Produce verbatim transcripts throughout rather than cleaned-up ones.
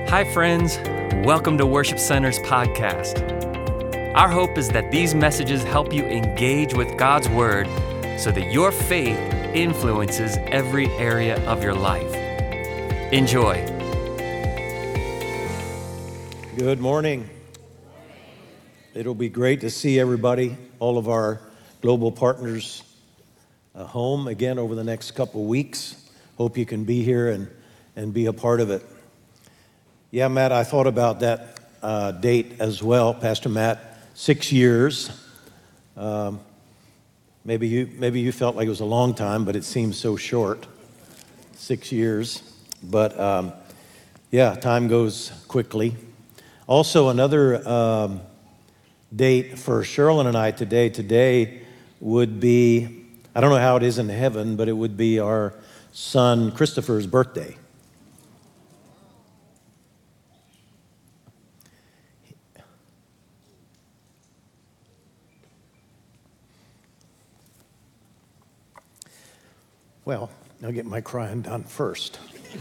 Hi, friends. Welcome to Worship Center's podcast. Our hope is that these messages help you engage with God's Word so that your faith influences every area of your life. Enjoy. Good morning. It'll be great to see everybody, all of our global partners, uh, home again over the next couple weeks. Hope you can be here and, and be a part of it. Yeah, Matt, I thought about that uh, date as well, Pastor Matt. Six years. Um, maybe you maybe you felt like it was a long time, but it seems so short. Six years. But um, yeah, time goes quickly. Also, another um, date for Sherlyn and I today. Today would be, I don't know how it is in heaven, but it would be our son Christopher's birthday. Well, I'll get my crying done first.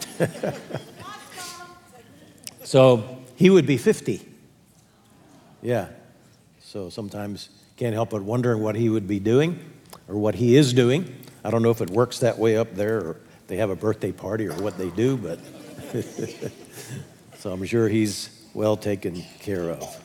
So he would be fifty. Yeah. So sometimes can't help but wondering what he would be doing or what he is doing. I don't know if it works that way up there or they have a birthday party or what they do, but so I'm sure he's well taken care of.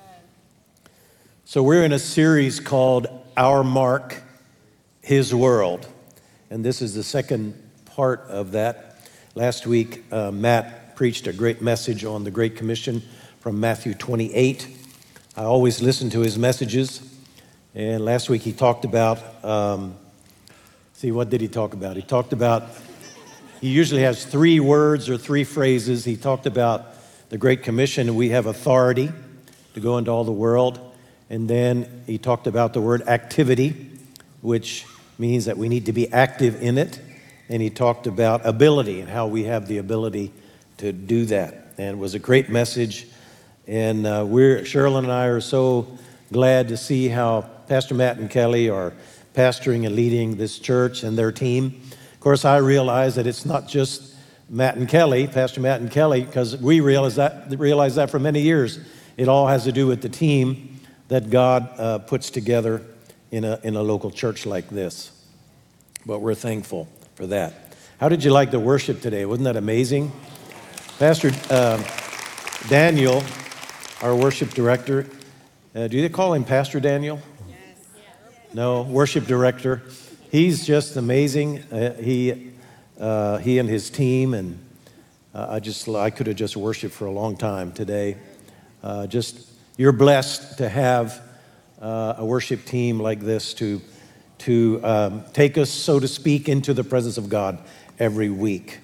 So we're in a series called Our Mark, His World. And this is the second part of that. Last week, uh, Matt preached a great message on the Great Commission from Matthew twenty-eight. I always listen to his messages. And last week he talked about, um, see, what did he talk about? He talked about, he usually has three words or three phrases. He talked about the Great Commission, and we have authority to go into all the world. And then he talked about the word activity, which means that we need to be active in it. And he talked about ability and how we have the ability to do that. And it was a great message. And uh, we're, Sherlyn and I are so glad to see how Pastor Matt and Kelly are pastoring and leading this church and their team. Of course, I realize that it's not just Matt and Kelly, Pastor Matt and Kelly, because we realize that, realize that for many years. It all has to do with the team that God uh, puts together in a in a local church like this. But we're thankful for that. How did you like the worship today? Wasn't that amazing? Pastor uh, Daniel, our worship director, uh, do they call him Pastor Daniel? Yes. No, worship director. He's just amazing. Uh, he uh, he and his team, and uh, I just I could have just worshiped for a long time today. Uh, just you're blessed to have Uh, a worship team like this to to um, take us, so to speak, into the presence of God every week.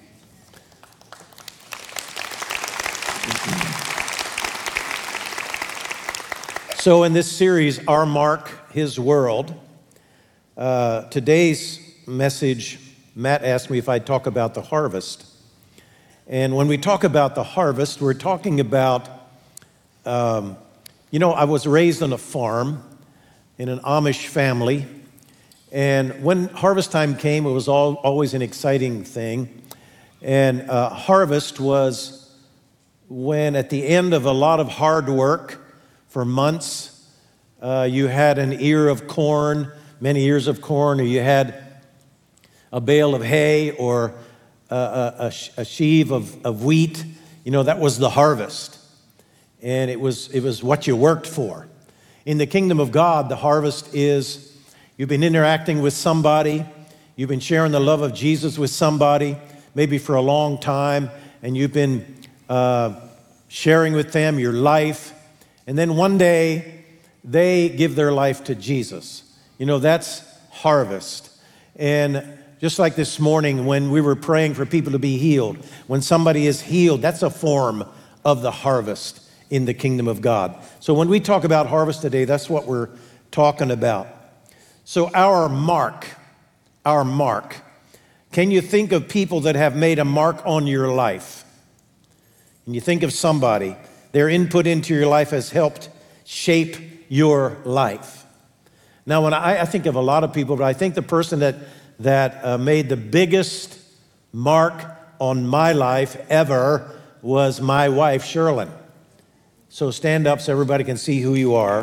So in this series, Our Mark, His World, uh, today's message, Matt asked me if I'd talk about the harvest. And when we talk about the harvest, we're talking about, um, you know, I was raised on a farm in an Amish family, and when harvest time came, it was all, always an exciting thing. And uh, harvest was when at the end of a lot of hard work for months, uh, you had an ear of corn, many ears of corn, or you had a bale of hay or a, a, a sheaf of, of wheat. You know, that was the harvest. And it was it was what you worked for. In the kingdom of God, the harvest is you've been interacting with somebody, you've been sharing the love of Jesus with somebody, maybe for a long time, and you've been uh, sharing with them your life, and then one day they give their life to Jesus. You know, that's harvest. And just like this morning when we were praying for people to be healed, when somebody is healed, that's a form of the harvest in the kingdom of God. So when we talk about harvest today, that's what we're talking about. So our mark, our mark. Can you think of people that have made a mark on your life? Can you think of somebody, their input into your life has helped shape your life? Now, when I, I think of a lot of people, but I think the person that, that uh, made the biggest mark on my life ever was my wife, Sherlyn. So stand up so everybody can see who you are.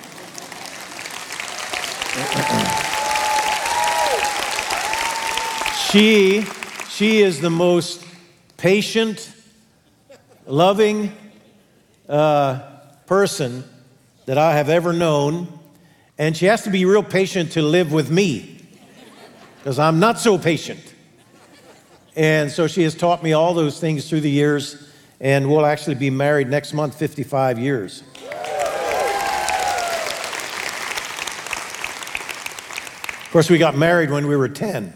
She, she is the most patient, loving uh, person that I have ever known. And she has to be real patient to live with me, because I'm not so patient. And so she has taught me all those things through the years, and we'll actually be married next month, fifty-five years. Of course, we got married when we were ten.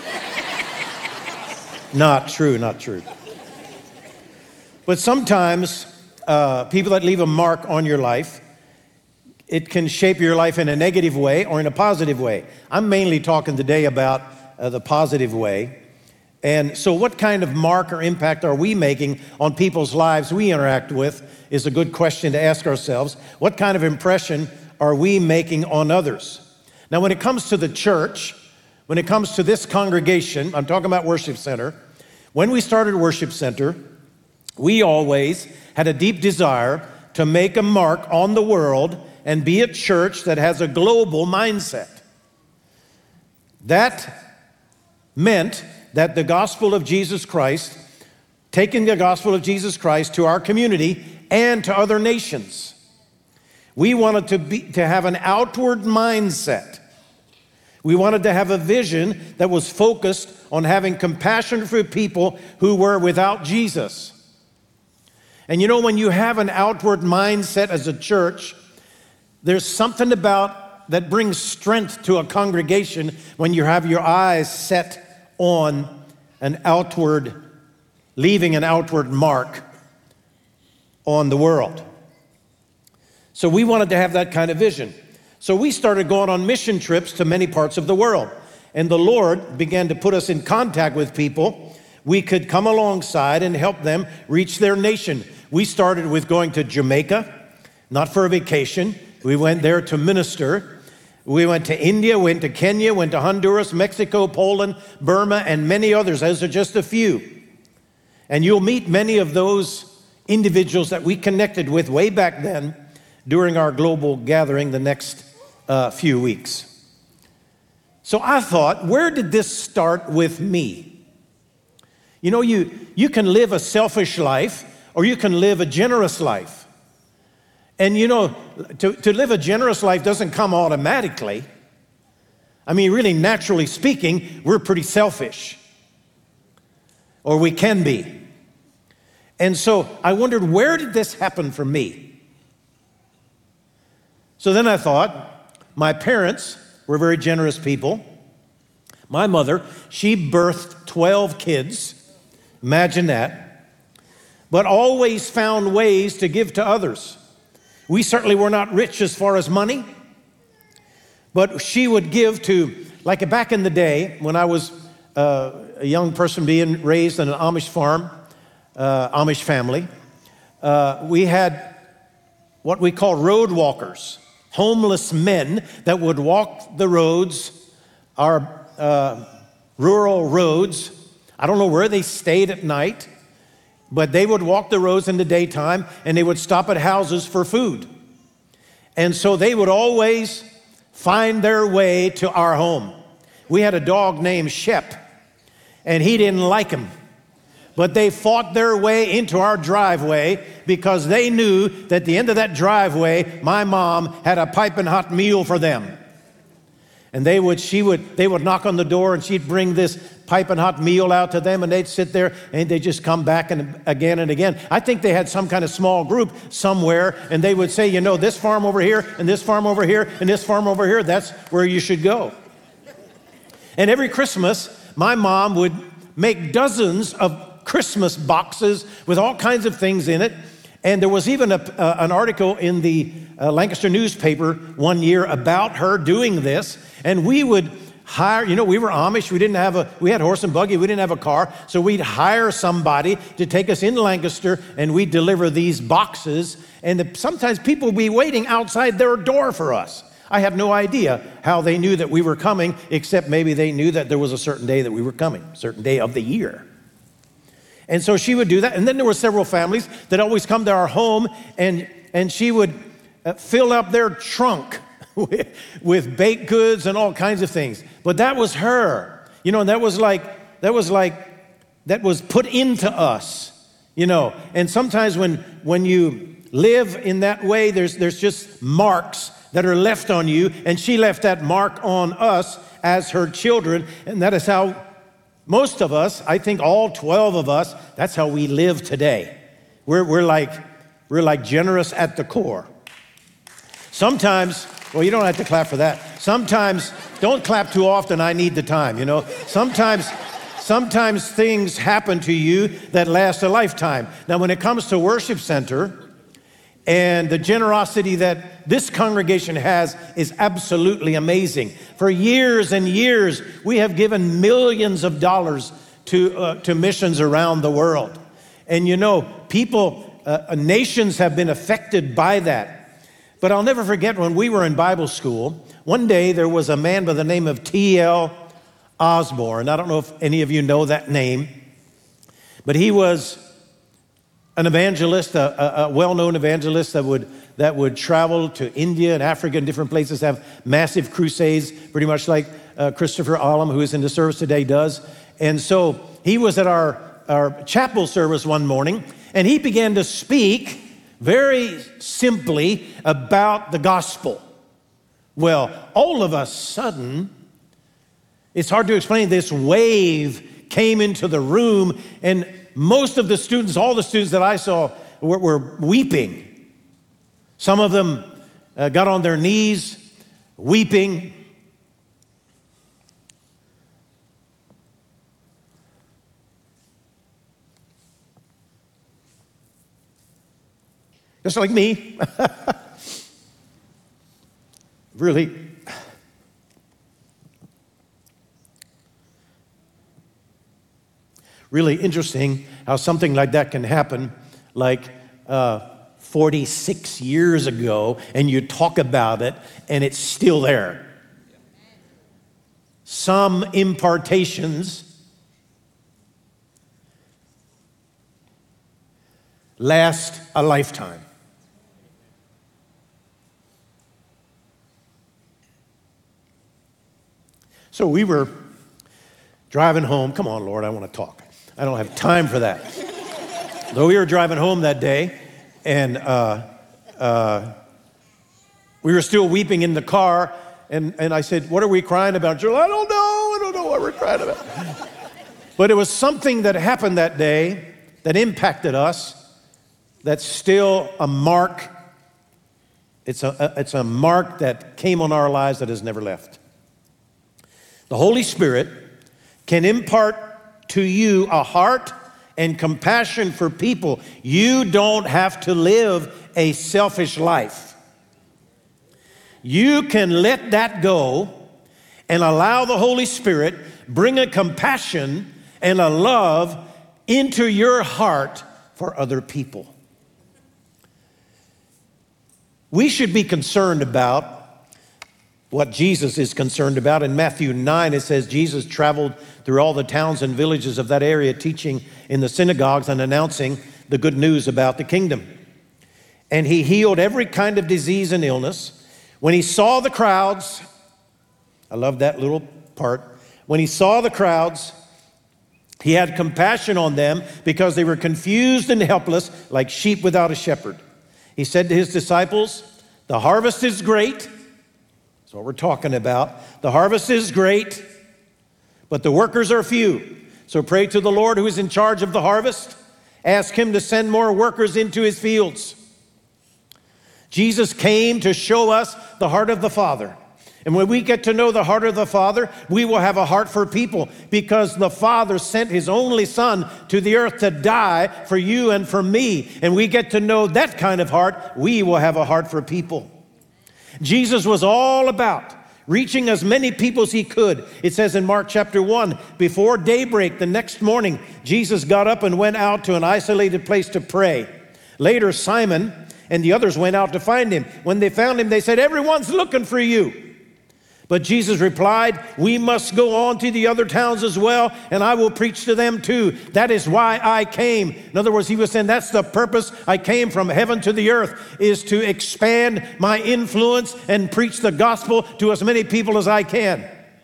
Not true, not true. But sometimes uh, people that leave a mark on your life, it can shape your life in a negative way or in a positive way. I'm mainly talking today about uh, the positive way. And so what kind of mark or impact are we making on people's lives we interact with is a good question to ask ourselves. What kind of impression are we making on others? Now, when it comes to the church, when it comes to this congregation, I'm talking about Worship Center. When we started Worship Center, we always had a deep desire to make a mark on the world and be a church that has a global mindset. That meant that the gospel of Jesus Christ, taking the gospel of Jesus Christ to our community and to other nations. We wanted to be, to have an outward mindset. We wanted to have a vision that was focused on having compassion for people who were without Jesus. And you know, when you have an outward mindset as a church, there's something about that brings strength to a congregation when you have your eyes set on an outward, leaving an outward mark on the world. So we wanted to have that kind of vision. So we started going on mission trips to many parts of the world. And the Lord began to put us in contact with people. We could come alongside and help them reach their nation. We started with going to Jamaica, not for a vacation. We went there to minister. We went to India, went to Kenya, went to Honduras, Mexico, Poland, Burma, and many others. Those are just a few. And you'll meet many of those individuals that we connected with way back then during our global gathering the next uh, few weeks. So I thought, where did this start with me? You know, you, you can live a selfish life or you can live a generous life. And you know, to, to live a generous life doesn't come automatically. I mean, really, naturally speaking, we're pretty selfish. Or we can be. And so I wondered, where did this happen for me? So then I thought, my parents were very generous people. My mother, she birthed twelve kids. Imagine that. But always found ways to give to others. We certainly were not rich as far as money, but she would give to, like back in the day when I was uh, a young person being raised in an Amish farm, uh, Amish family, uh, we had what we call road walkers, homeless men that would walk the roads, our uh, rural roads. I don't know where they stayed at night, but they would walk the roads in the daytime, and they would stop at houses for food. And so they would always find their way to our home. We had a dog named Shep, and he didn't like him. But they fought their way into our driveway because they knew that at the end of that driveway, my mom had a piping hot meal for them. And they would, she would, they would knock on the door, and she'd bring this piping hot meal out to them, and they'd sit there and they'd just come back and again and again. I think they had some kind of small group somewhere, and they would say, you know, this farm over here and this farm over here and this farm over here, that's where you should go. And every Christmas, my mom would make dozens of Christmas boxes with all kinds of things in it. And there was even a, uh, an article in the uh, Lancaster newspaper one year about her doing this. And we would hire, you know, we were Amish. We didn't have a, we had horse and buggy. We didn't have a car. So we'd hire somebody to take us into Lancaster, and we'd deliver these boxes. And the, sometimes people would be waiting outside their door for us. I have no idea how they knew that we were coming, except maybe they knew that there was a certain day that we were coming, a certain day of the year. And so she would do that. And then there were several families that always come to our home, and, and she would uh, fill up their trunk with, with baked goods and all kinds of things. But that was her. You know, and that was like, that was like, that was put into us, you know. And sometimes when, when you live in that way, there's, there's just marks that are left on you. And she left that mark on us as her children. And that is how most of us, I think all twelve of us, that's how we live today. We're, we're, like, we're like generous at the core. Sometimes, well, you don't have to clap for that. Sometimes, don't clap too often, I need the time, you know. Sometimes, sometimes things happen to you that last a lifetime. Now, when it comes to Worship Center, and the generosity that this congregation has is absolutely amazing. For years and years, we have given millions of dollars to, uh, to missions around the world. And you know, people, uh, nations have been affected by that. But I'll never forget when we were in Bible school, one day there was a man by the name of T L Osborne. I don't know if any of you know that name, but he was an evangelist, a, a, a well-known evangelist that would that would travel to India and Africa and different places, have massive crusades, pretty much like uh, Christopher Olam, who is in the service today, does. And so he was at our, our chapel service one morning, and he began to speak very simply about the gospel. Well, all of a sudden, it's hard to explain, this wave came into the room, and most of the students, all the students that I saw were, were weeping. Some of them uh, got on their knees, weeping. Just like me. Really. Really interesting how something like that can happen, like uh, forty-six years ago, and you talk about it, and it's still there. Some impartations last a lifetime. So we were driving home. Come on, Lord, I want to talk. I don't have time for that. So we were driving home that day, and uh, uh, we were still weeping in the car, and, and I said, what are we crying about? Jill, I don't know. I don't know what we're crying about. But it was something that happened that day that impacted us, that's still a mark. It's a, it's a mark that came on our lives that has never left. The Holy Spirit can impart to you a heart and compassion for people. You don't have to live a selfish life. You can let that go and allow the Holy Spirit bring a compassion and a love into your heart for other people. We should be concerned about what Jesus is concerned about. In Matthew nine, it says Jesus traveled through all the towns and villages of that area, teaching in the synagogues and announcing the good news about the kingdom. And he healed every kind of disease and illness. When he saw the crowds, I love that little part. When he saw the crowds, he had compassion on them because they were confused and helpless, like sheep without a shepherd. He said to his disciples, the harvest is great. That's what we're talking about. The harvest is great, but the workers are few. So pray to the Lord who is in charge of the harvest. Ask him to send more workers into his fields. Jesus came to show us the heart of the Father. And when we get to know the heart of the Father, we will have a heart for people, because the Father sent his only Son to the earth to die for you and for me. And we get to know that kind of heart, we will have a heart for people. Jesus was all about reaching as many people as he could. It says in Mark chapter one, before daybreak the next morning, Jesus got up and went out to an isolated place to pray. Later, Simon and the others went out to find him. When they found him, they said, everyone's looking for you. But Jesus replied, we must go on to the other towns as well, and I will preach to them too. That is why I came. In other words, he was saying that's the purpose. I came from heaven to the earth, is to expand my influence and preach the gospel to as many people as I can.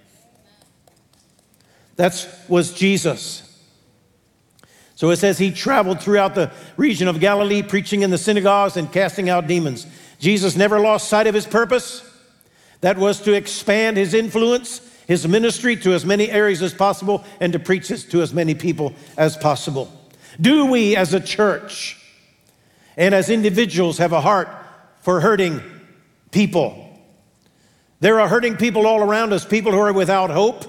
That was Jesus. So it says he traveled throughout the region of Galilee, preaching in the synagogues and casting out demons. Jesus never lost sight of his purpose. That was to expand his influence, his ministry to as many areas as possible, and to preach this to as many people as possible. Do we as a church and as individuals have a heart for hurting people? There are hurting people all around us, people who are without hope,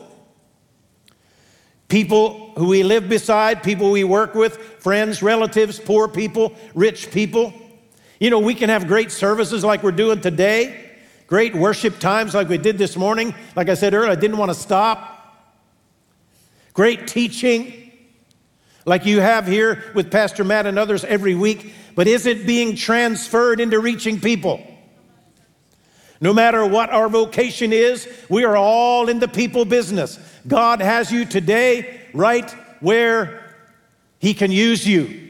people who we live beside, people we work with, friends, relatives, poor people, rich people. You know, we can have great services like we're doing today. Great worship times like we did this morning. Like I said earlier, I didn't want to stop. Great teaching like you have here with Pastor Matt and others every week. But is it being transferred into reaching people? No matter what our vocation is, we are all in the people business. God has you today right where he can use you.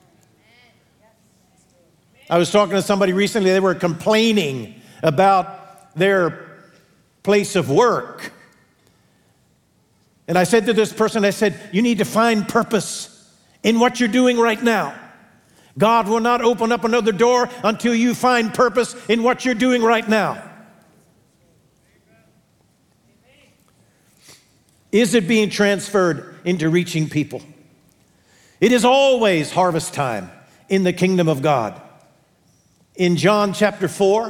I was talking to somebody recently, they were complaining about their place of work. And I said to this person, I said, you need to find purpose in what you're doing right now. God will not open up another door until you find purpose in what you're doing right now. Is it being transferred into reaching people? It is always harvest time in the kingdom of God. In John chapter four,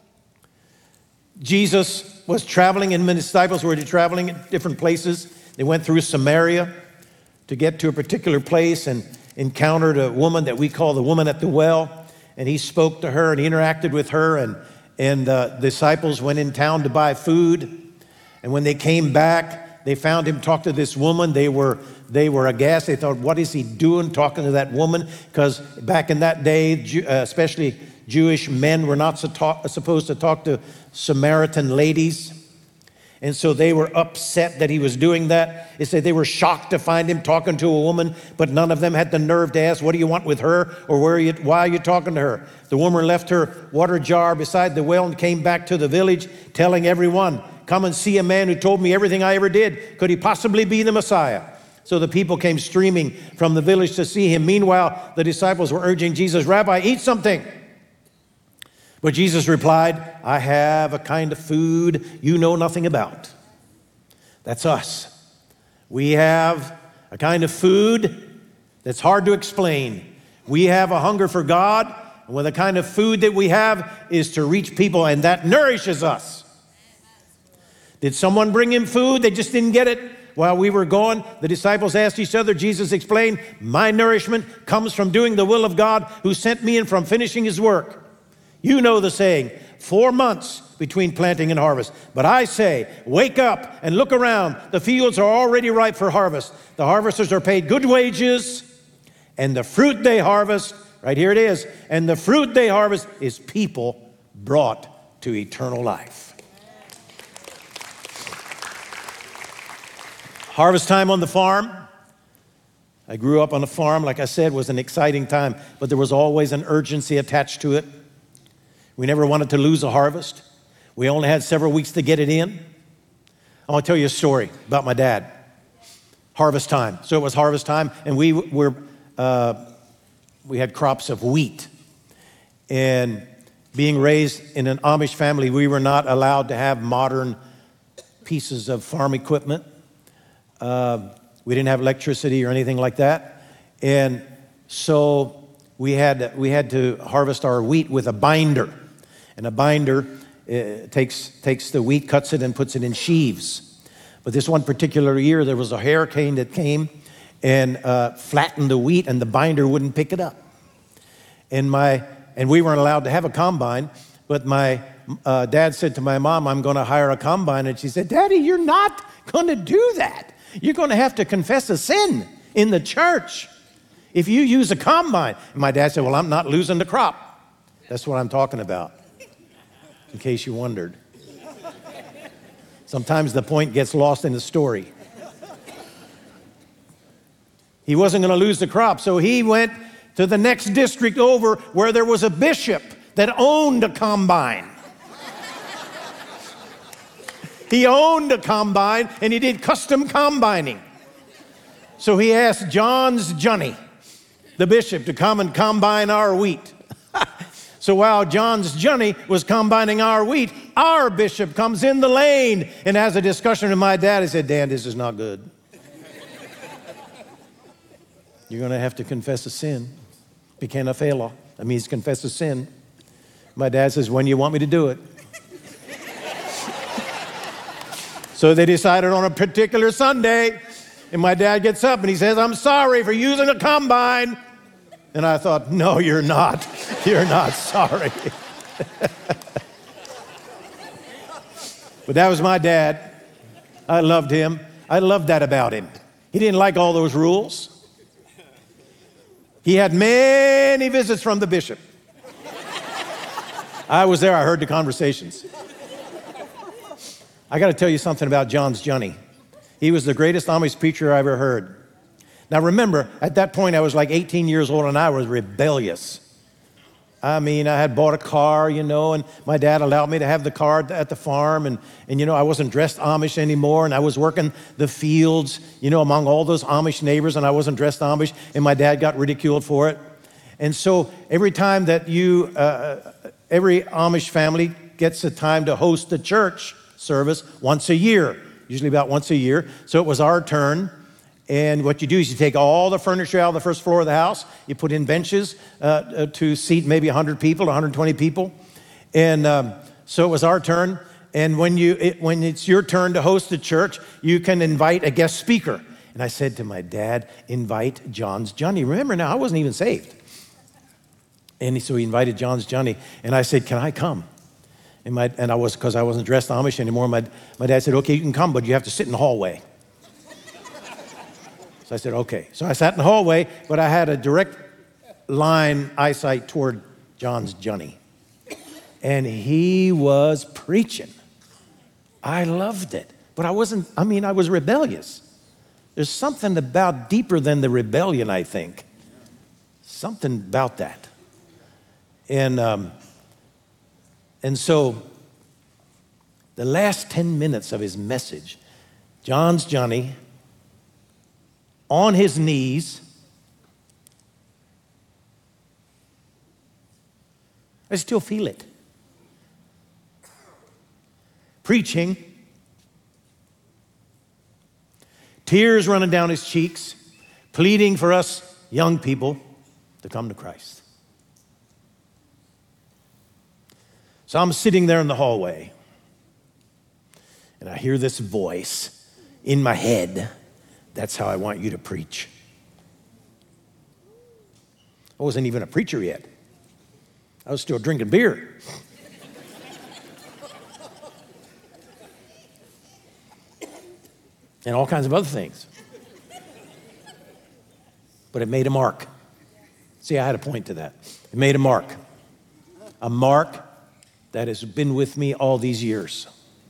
Jesus was traveling and many disciples were traveling at different places. They went through Samaria to get to a particular place and encountered a woman that we call the woman at the well. And he spoke to her and he interacted with her, and, and uh, disciples went in town to buy food. And when they came back, they found him talk to this woman. They were, they were aghast. They thought, what is he doing talking to that woman? Because back in that day, especially Jewish men were not supposed to talk to Samaritan ladies. And so they were upset that he was doing that. It said they were shocked to find him talking to a woman, but none of them had the nerve to ask, what do you want with her? Or where are you, why are you talking to her? The woman left her water jar beside the well and came back to the village telling everyone, come and see a man who told me everything I ever did. Could he possibly be the Messiah? So the people came streaming from the village to see him. Meanwhile, the disciples were urging Jesus, Rabbi, eat something. But Jesus replied, I have a kind of food you know nothing about. That's us. We have a kind of food that's hard to explain. We have a hunger for God, and well, the kind of food that we have is to reach people, and that nourishes us. Did someone bring him food? They just didn't get it. While we were gone, the disciples asked each other. Jesus explained, my nourishment comes from doing the will of God who sent me and from finishing his work. You know the saying, four months between planting and harvest. But I say, wake up and look around. The fields are already ripe for harvest. The harvesters are paid good wages, and the fruit they harvest, right here it is, and the fruit they harvest is people brought to eternal life. Harvest time on the farm. I grew up on a farm, like I said, was an exciting time, but there was always an urgency attached to it. We never wanted to lose a harvest. We only had several weeks to get it in. I want to tell you a story about my dad. Harvest time. So it was harvest time, and we were uh, we had crops of wheat. And being raised in an Amish family, we were not allowed to have modern pieces of farm equipment. Uh, we didn't have electricity or anything like that. And so we had we had to harvest our wheat with a binder. And a binder uh, takes, takes the wheat, cuts it, and puts it in sheaves. But this one particular year, there was a hurricane that came and uh, flattened the wheat, and the binder wouldn't pick it up. And my and we weren't allowed to have a combine, but my uh, dad said to my mom, I'm going to hire a combine. And she said, Daddy, you're not going to do that. You're going to have to confess a sin in the church if you use a combine. And my dad said, well, I'm not losing the crop. That's what I'm talking about, in case you wondered. Sometimes the point gets lost in the story. He wasn't going to lose the crop, so he went to the next district over where there was a bishop that owned a combine. He owned a combine, and he did custom combining. So he asked John's Johnny, the bishop, to come and combine our wheat. So while John's Johnny was combining our wheat, our bishop comes in the lane and has a discussion with my dad. He said, Dan, this is not good. You're going to have to confess a sin. Bekena fela. That means confess a sin. My dad says, when do you want me to do it? So they decided on a particular Sunday, and my dad gets up and he says, I'm sorry for using a combine. And I thought, no, you're not. You're not sorry. But that was my dad. I loved him. I loved that about him. He didn't like all those rules. He had many visits from the bishop. I was there. I heard the conversations. I got to tell you something about John's Johnny. He was the greatest Amish preacher I ever heard. Now remember, at that point I was like eighteen years old and I was rebellious. I mean, I had bought a car, you know, and my dad allowed me to have the car at the farm, and, and you know, I wasn't dressed Amish anymore, and I was working the fields, you know, among all those Amish neighbors, and I wasn't dressed Amish, and my dad got ridiculed for it. And so every time that you, uh, every Amish family gets a time to host a church service once a year, usually about once a year. So it was our turn. And what you do is you take all the furniture out of the first floor of the house, you put in benches uh, uh, to seat maybe one hundred people, one hundred twenty people. And um, so it was our turn. And when you it, when it's your turn to host a church, you can invite a guest speaker. And I said to my dad, invite John's Johnny. Remember now, I wasn't even saved. And so he invited John's Johnny. And I said, can I come? And, my, and I was, because I wasn't dressed Amish anymore, my, my dad said, okay, you can come, but you have to sit in the hallway. So I said, okay. So I sat in the hallway, but I had a direct line eyesight toward John's Johnny. And he was preaching. I loved it. But I wasn't, I mean, I was rebellious. There's something about deeper than the rebellion, I think. Something about that. And, um, and so the last ten minutes of his message, John's Johnny, on his knees, I still feel it, preaching, tears running down his cheeks, pleading for us young people to come to Christ. So I'm sitting there in the hallway, and I hear this voice in my head. That's how I want you to preach. I wasn't even a preacher yet. I was still drinking beer. And all kinds of other things. But it made a mark. See, I had a point to that. It made a mark. A mark that has been with me all these years.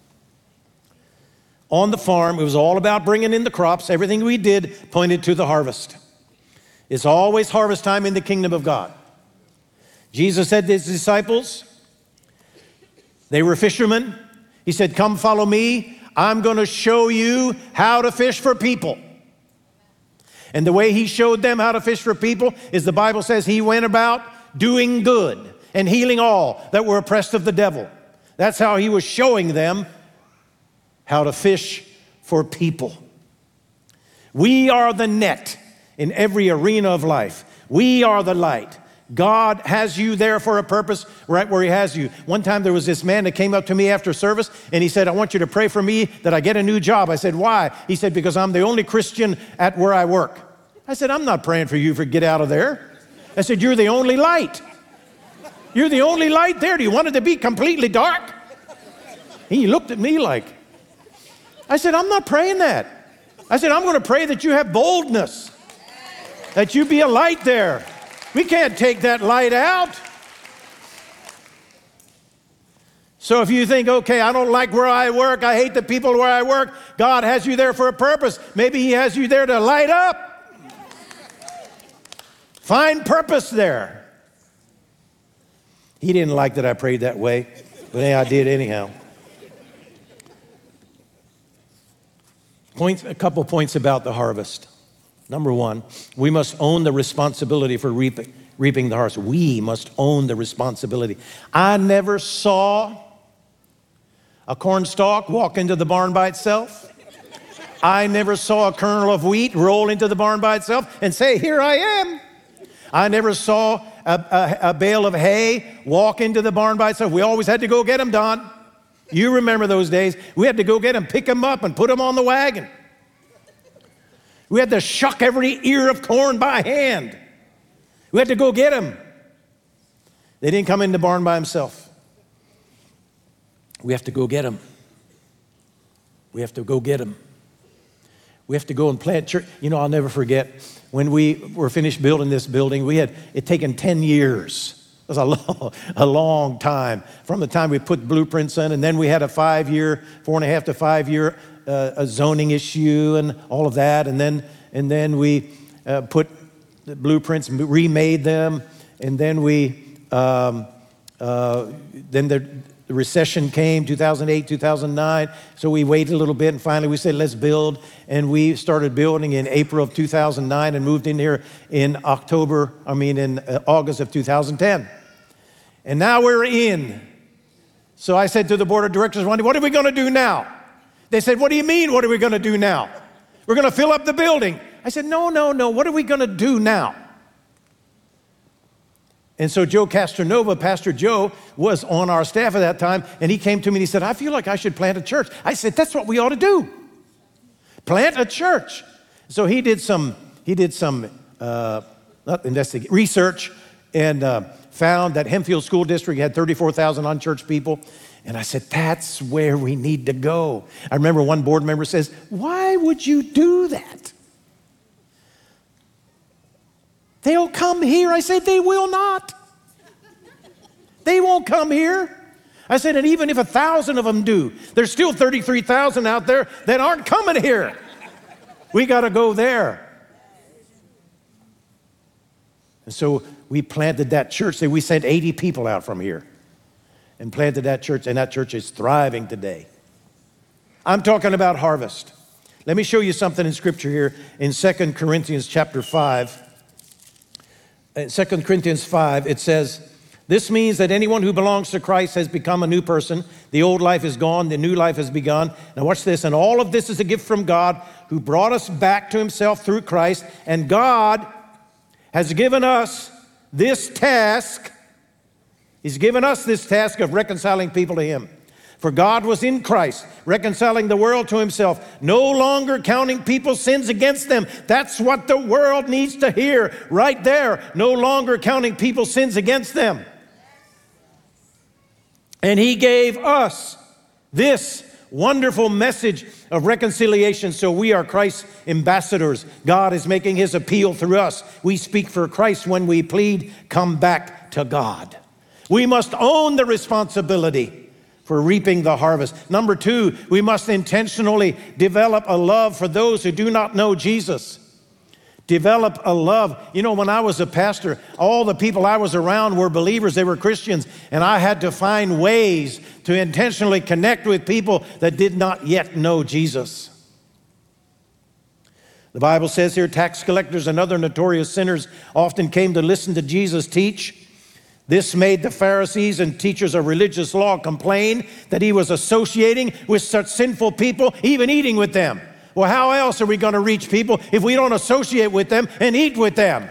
On the farm, it was all about bringing in the crops. Everything we did pointed to the harvest. It's always harvest time in the kingdom of God. Jesus said to his disciples, they were fishermen. He said, come follow me. I'm going to show you how to fish for people. And the way he showed them how to fish for people is the Bible says he went about doing good and healing all that were oppressed of the devil. That's how he was showing them how to fish for people. We are the net in every arena of life. We are the light. God has you there for a purpose right where he has you. One time there was this man that came up to me after service and he said, I want you to pray for me that I get a new job. I said, why? He said, because I'm the only Christian at where I work. I said, I'm not praying for you for get out of there. I said, you're the only light. You're the only light there. Do you want it to be completely dark? He looked at me like, I said, I'm not praying that. I said, I'm going to pray that you have boldness, that you be a light there. We can't take that light out. So if you think, okay, I don't like where I work, I hate the people where I work, God has you there for a purpose. Maybe he has you there to light up. Find purpose there. He didn't like that I prayed that way, but hey, I did anyhow. Points, a couple points about the harvest. Number one, we must own the responsibility for reaping, reaping the harvest. We must own the responsibility. I never saw a corn stalk walk into the barn by itself. I never saw a kernel of wheat roll into the barn by itself and say, here I am. I never saw a, a, a bale of hay walk into the barn by itself. We always had to go get them, Don. You remember those days. We had to go get them, pick them up, and put them on the wagon. We had to shuck every ear of corn by hand. We had to go get them. They didn't come in the barn by themselves. We have to go get them. We have to go get them. We have to go and plant church. You know, I'll never forget when we were finished building this building, we had it taken ten years. It was a long, a long time from the time we put blueprints in, and then we had a five-year, four and a half to five-year uh, a zoning issue and all of that, and then and then we uh, put the blueprints, remade them, and then we um, uh, then the. The recession came, two thousand eight, two thousand nine, so we waited a little bit, and finally we said, let's build, and we started building in April of two thousand nine and moved in here in October, I mean in uh, August of two thousand ten. And now we're in. So I said to the board of directors, what are we going to do now? They said, what do you mean, what are we going to do now? We're going to fill up the building. I said, no, no, no, what are we going to do now? And so Joe Castronova, Pastor Joe, was on our staff at that time, and he came to me and he said, I feel like I should plant a church. I said, that's what we ought to do. Plant a church. So he did some, he did some uh, not investigate, research and uh, found that Hempfield School District had thirty-four thousand unchurched people. And I said, that's where we need to go. I remember one board member says, why would you do that? They'll come here. I said, they will not. They won't come here. I said, and even if a thousand of them do, there's still thirty-three thousand out there that aren't coming here. We got to go there. And so we planted that church. We sent eighty people out from here and planted that church, and that church is thriving today. I'm talking about harvest. Let me show you something in Scripture here in Second Corinthians chapter five. In Second Corinthians five, it says, this means that anyone who belongs to Christ has become a new person. The old life is gone, the new life has begun. Now watch this, and all of this is a gift from God who brought us back to himself through Christ, and God has given us this task. He's given us this task of reconciling people to him. For God was in Christ, reconciling the world to himself, no longer counting people's sins against them. That's what the world needs to hear right there. No longer counting people's sins against them. And he gave us this wonderful message of reconciliation. So we are Christ's ambassadors. God is making his appeal through us. We speak for Christ when we plead, come back to God. We must own the responsibility for reaping the harvest. Number two, we must intentionally develop a love for those who do not know Jesus. Develop a love. You know, when I was a pastor, all the people I was around were believers, they were Christians, and I had to find ways to intentionally connect with people that did not yet know Jesus. The Bible says here, tax collectors and other notorious sinners often came to listen to Jesus teach. This made the Pharisees and teachers of religious law complain that he was associating with such sinful people, even eating with them. Well, how else are we going to reach people if we don't associate with them and eat with them?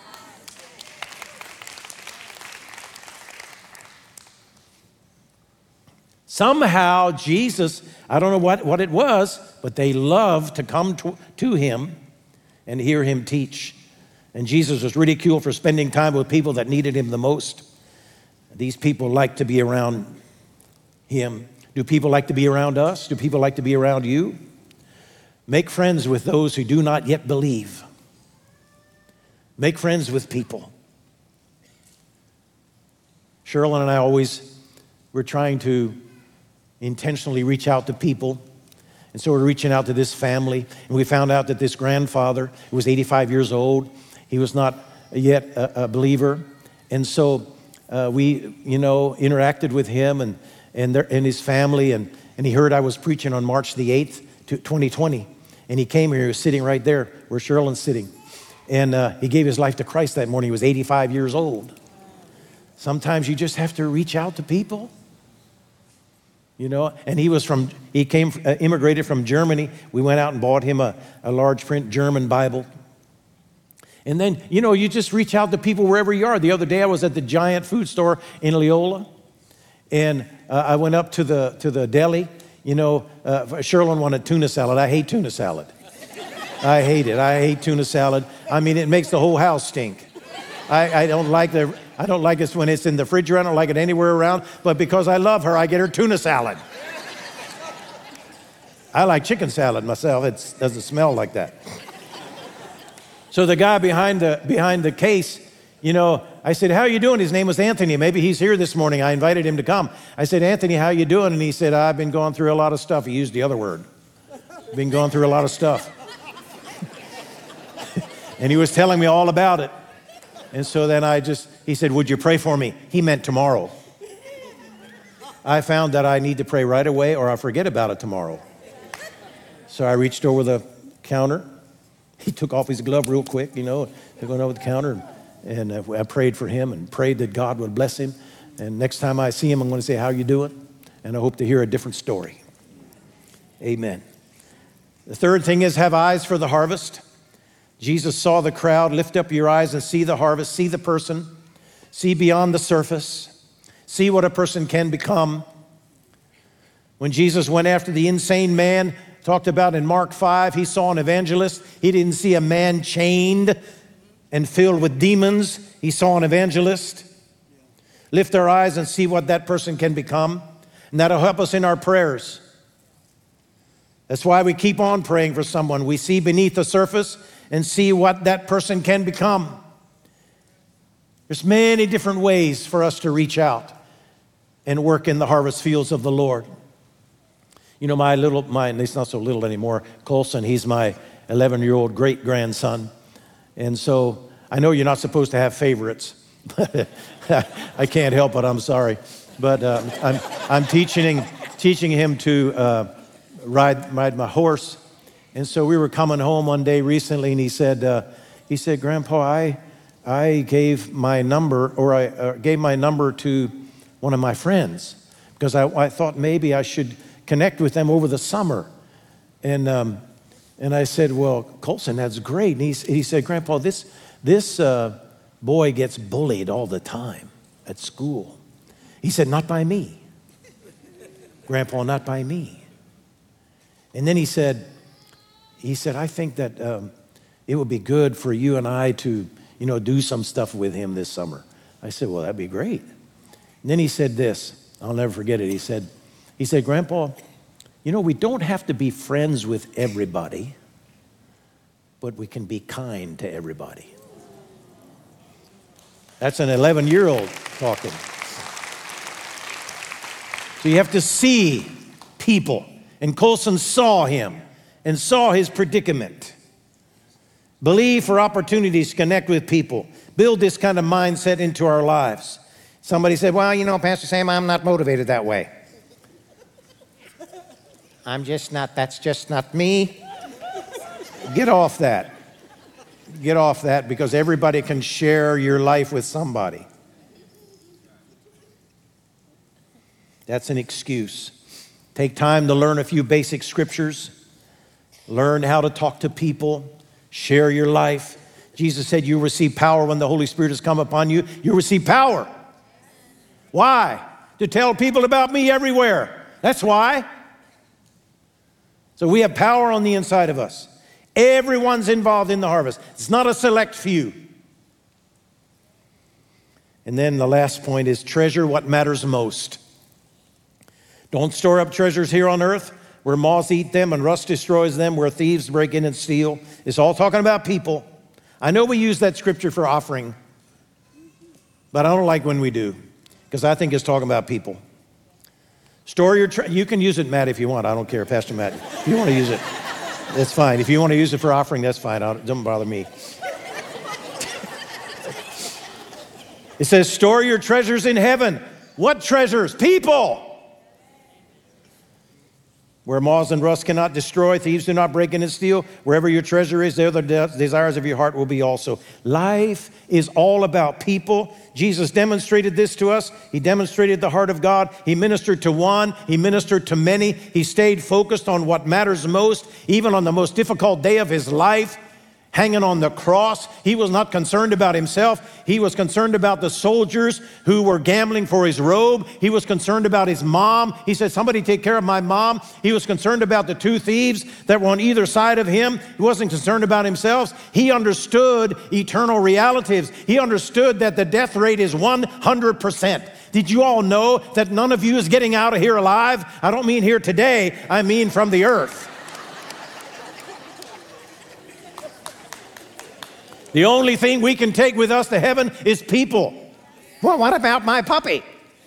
Somehow Jesus, I don't know what, what it was, but they loved to come to, to him and hear him teach. And Jesus was ridiculed for spending time with people that needed him the most. These people like to be around him. Do people like to be around us? Do people like to be around you? Make friends with those who do not yet believe. Make friends with people. Cheryl and I always we're trying to intentionally reach out to people. And so we're reaching out to this family. And we found out that this grandfather, who was eighty-five years old, he was not yet a, a believer. And so uh, we, you know, interacted with him and, and, their, and his family. And, and he heard I was preaching on March the eighth, twenty twenty. And he came here, he was sitting right there where Sherlin's sitting. And uh, he gave his life to Christ that morning. He was eighty-five years old. Sometimes you just have to reach out to people. You know, and he was from, he came, uh, immigrated from Germany. We went out and bought him a, a large print German Bible. And then, you know, you just reach out to people wherever you are. The other day I was at the Giant food store in Leola. And uh, I went up to the, to the deli. You know, uh, Sherlin wanted tuna salad. I hate tuna salad. I hate it. I hate tuna salad. I mean, it makes the whole house stink. I, I don't like the, I don't like it when it's in the refrigerator. I don't like it anywhere around. But because I love her, I get her tuna salad. I like chicken salad myself. It doesn't smell like that. So the guy behind the behind the case, you know, I said, "How you doing?" His name was Anthony. Maybe he's here this morning. I invited him to come. I said, "Anthony, how you doing?" And he said, "I've been going through a lot of stuff." He used the other word. Been going through a lot of stuff. And he was telling me all about it. And so then I just, he said, "Would you pray for me?" He meant tomorrow. I found that I need to pray right away or I'll forget about it tomorrow. So I reached over the counter. He took off his glove real quick, you know, took on over the counter, and, and I prayed for him and prayed that God would bless him. And next time I see him, I'm going to say, "How you doing?" And I hope to hear a different story. Amen. The third thing is have eyes for the harvest. Jesus saw the crowd. Lift up your eyes and see the harvest, see the person, see beyond the surface, see what a person can become. When Jesus went after the insane man, talked about in Mark five, he saw an evangelist. He didn't see a man chained and filled with demons. He saw an evangelist. Lift our eyes and see what that person can become. And that'll help us in our prayers. That's why we keep on praying for someone. We see beneath the surface and see what that person can become. There's many different ways for us to reach out and work in the harvest fields of the Lord. You know, my little, my, he's not so little anymore, Colson, he's my eleven-year-old great-grandson. And so I know you're not supposed to have favorites. I can't help it, I'm sorry. But uh, I'm, I'm teaching, teaching him to uh, ride, ride my horse. And so we were coming home one day recently, and he said, uh, he said, "Grandpa, I, I gave my number, or I uh, gave my number to one of my friends because I, I thought maybe I should connect with them over the summer." And um, and I said, "Well, Colson, that's great." And he, he said, "Grandpa, this this uh, boy gets bullied all the time at school." He said, "Not by me, Grandpa, not by me." And then he said, he said, "I think that um, it would be good for you and I to, you know, do some stuff with him this summer." I said, "Well, that'd be great." And then he said this, I'll never forget it. He said, he said, "Grandpa, you know, we don't have to be friends with everybody, but we can be kind to everybody." That's an eleven-year-old talking. So you have to see people. And Colson saw him and saw his predicament. Believe for opportunities to connect with people. Build this kind of mindset into our lives. Somebody said, "Well, you know, Pastor Sam, I'm not motivated that way." I'm just not, that's just not me. Get off that. Get off that, because everybody can share your life with somebody. That's an excuse. Take time to learn a few basic scriptures. Learn how to talk to people. Share your life. Jesus said you'll receive power when the Holy Spirit has come upon you. You'll receive power. Why? To tell people about me everywhere. That's why. So we have power on the inside of us. Everyone's involved in the harvest. It's not a select few. And then the last point is treasure what matters most. Don't store up treasures here on earth where moths eat them and rust destroys them, where thieves break in and steal. It's all talking about people. I know we use that scripture for offering, but I don't like when we do, because I think it's talking about people. Store your, tre- you can use it, Matt, if you want. I don't care, Pastor Matt. If you want to use it, that's fine. If you want to use it for offering, that's fine. It doesn't bother me. It says, store your treasures in heaven. What treasures? People. Where moths and rust cannot destroy, thieves do not break in and steal. Wherever your treasure is, there the de- desires of your heart will be also. Life is all about people. Jesus demonstrated this to us. He demonstrated the heart of God. He ministered to one. He ministered to many. He stayed focused on what matters most, even on the most difficult day of his life. Hanging on the cross, he was not concerned about himself. He was concerned about the soldiers who were gambling for his robe. He was concerned about his mom. He said, somebody take care of my mom. He was concerned about the two thieves that were on either side of him. He wasn't concerned about himself. He understood eternal realities. He understood that the death rate is one hundred percent. Did you all know that none of you is getting out of here alive? I don't mean here today. I mean from the earth. The only thing we can take with us to heaven is people. Well, what about my puppy?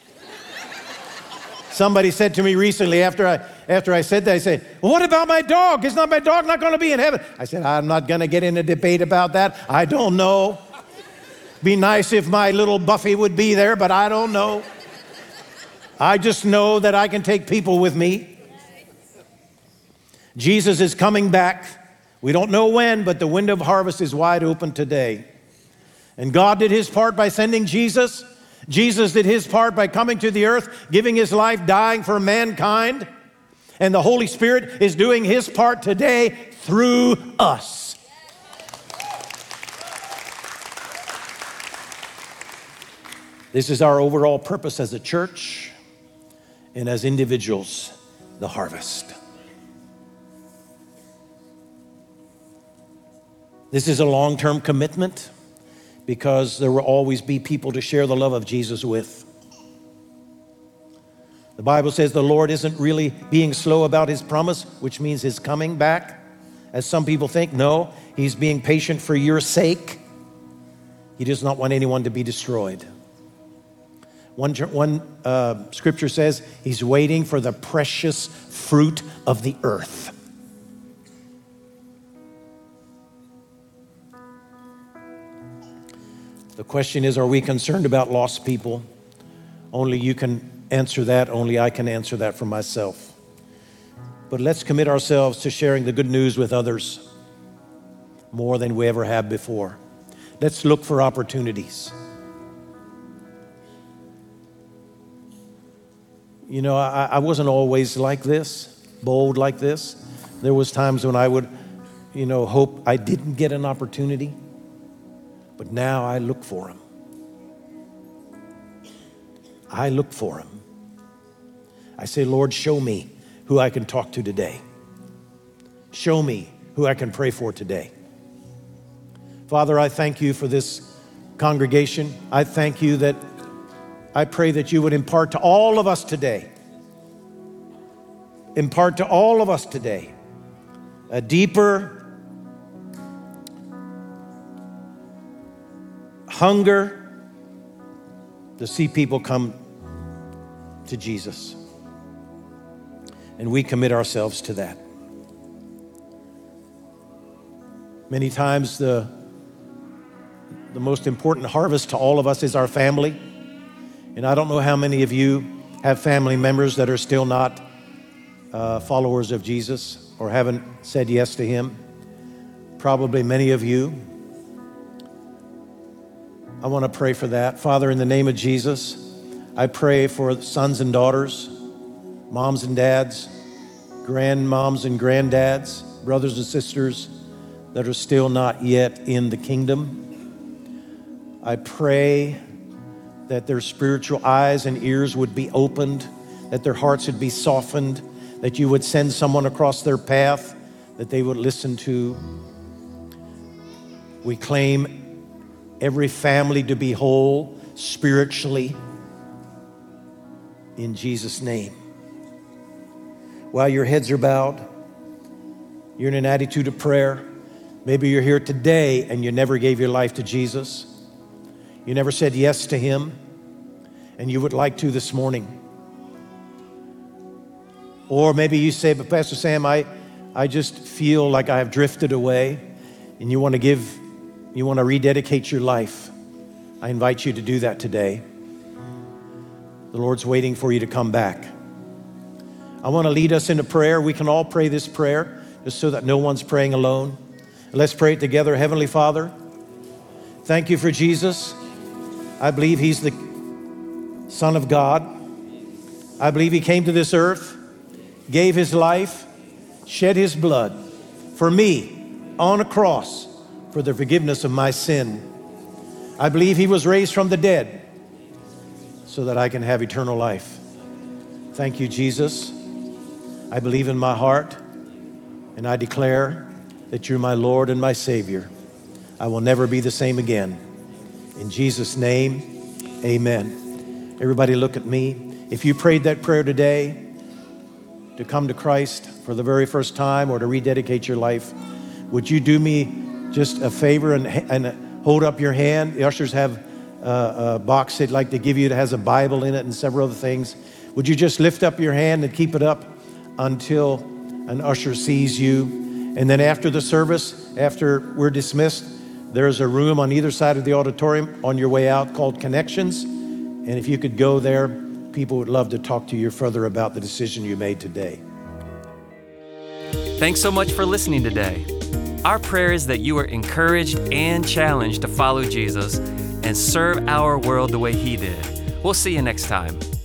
Somebody said to me recently after I, after I said that, I said, well, what about my dog? Is not my dog not going to be in heaven? I said, I'm not going to get in a debate about that. I don't know. Be nice if my little Buffy would be there, but I don't know. I just know that I can take people with me. Jesus is coming back. We don't know when, but the window of harvest is wide open today. And God did his part by sending Jesus. Jesus did his part by coming to the earth, giving his life, dying for mankind. And the Holy Spirit is doing his part today through us. This is our overall purpose as a church and as individuals, the harvest. This is a long-term commitment because there will always be people to share the love of Jesus with. The Bible says the Lord isn't really being slow about his promise, which means his coming back, as some people think. No, he's being patient for your sake. He does not want anyone to be destroyed. One, one uh, scripture says he's waiting for the precious fruit of the earth. The question is, are we concerned about lost people? Only you can answer that. Only I can answer that for myself. But let's commit ourselves to sharing the good news with others more than we ever have before. Let's look for opportunities. You know, I, I wasn't always like this, bold like this. There was times when I would, you know, hope I didn't get an opportunity. But now I look for him. I look for him. I say, Lord, show me who I can talk to today. Show me who I can pray for today. Father, I thank you for this congregation. I thank you that I pray that you would impart to all of us today, impart to all of us today a deeper hunger to see people come to Jesus. And we commit ourselves to that. Many times the, the most important harvest to all of us is our family. And I don't know how many of you have family members that are still not uh, followers of Jesus or haven't said yes to him. Probably many of you. I want to pray for that. Father, in the name of Jesus, I pray for sons and daughters, moms and dads, grandmoms and granddads, brothers and sisters that are still not yet in the kingdom. I pray that their spiritual eyes and ears would be opened, that their hearts would be softened, that you would send someone across their path that they would listen to. We claim every family to be whole spiritually in Jesus' name. While your heads are bowed, you're in an attitude of prayer. Maybe you're here today and you never gave your life to Jesus. You never said yes to him, and you would like to this morning. Or maybe you say, but Pastor Sam, I, I just feel like I have drifted away, and you want to give, you want to rededicate your life. I invite you to do that today. The Lord's waiting for you to come back. I want to lead us into prayer. We can all pray this prayer just so that no one's praying alone. Let's pray it together. Heavenly Father, thank you for Jesus. I believe he's the Son of God. I believe he came to this earth, gave his life, shed his blood for me on a cross for the forgiveness of my sin. I believe he was raised from the dead so that I can have eternal life. Thank you, Jesus. I believe in my heart, and I declare that you're my Lord and my Savior. I will never be the same again. In Jesus' name, amen. Everybody look at me. If you prayed that prayer today to come to Christ for the very first time or to rededicate your life, would you do me just a favor and, and hold up your hand? The ushers have a, a box they'd like to give you that has a Bible in it and several other things. Would you just lift up your hand and keep it up until an usher sees you? And then after the service, after we're dismissed, there's a room on either side of the auditorium on your way out called Connections. And if you could go there, people would love to talk to you further about the decision you made today. Thanks so much for listening today. Our prayer is that you are encouraged and challenged to follow Jesus and serve our world the way he did. We'll see you next time.